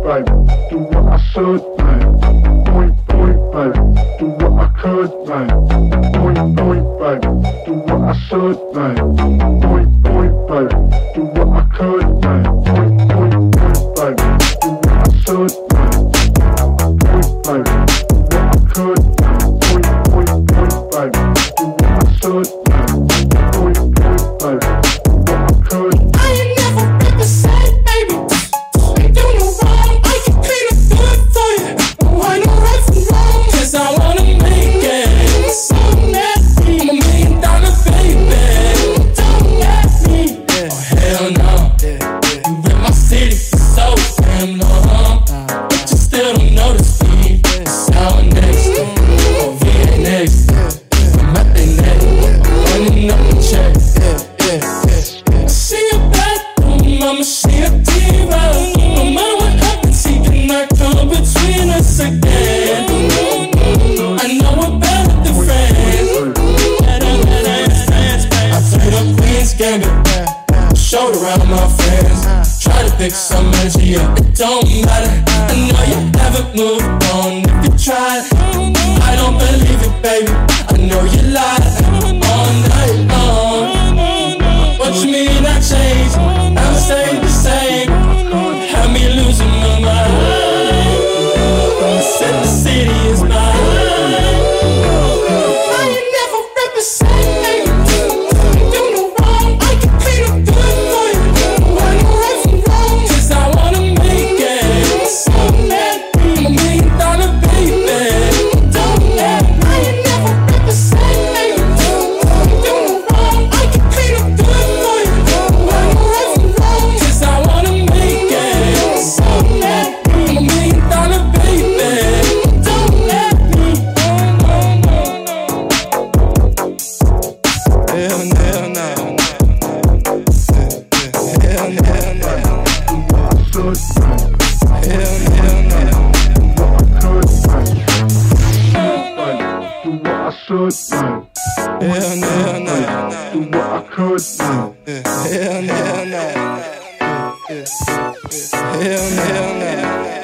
baby, do what I should, man. Point, baby, do what I could, man. Point, baby, do what I should, man. Point, baby, do what I could, man. Point, baby, do what I should, man. Point, baby, do what I could, man. Point, baby, do what I should, man. Point, baby, do what I could. I ain't never been the same, baby. Ain't do no wrong, I can clean up good for you. No, I know right from wrong, 'cause I wanna make it. So nasty, I'm $1 million baby. Don't ask me, oh hell no. You in my city for so damn long, but you still don't notice me. Sour next, oh VA next. I'm at the neck, running up the check. See a bathroom, I'ma see a diva. No matter what happens, he cannot come between us again. I know we're better than friends. I played up Queen's Gambit, showed around my friends. Try to pick some energy up, it don't matter. I know you haven't moved on. If you tried, I don't believe it, baby. I know you lied all night long. What you mean I changed? I'm staying the same. Had me losing my mind. Said the city is mine. I ain't never represented. Do no wrong, I can clean up good for you. I know right from wrong, 'cause I wanna make it. So mad, I'm $1 million baby. Don't let me. I ain't never represented. Do no wrong, I can clean up good for you. I know right from wrong, 'cause I wanna make it. So mad, I'm $1 million baby. Don't let me. Hell no. Hell no. Do what I should, man. Hell no. Do what I could, man. Hell no. Hell no.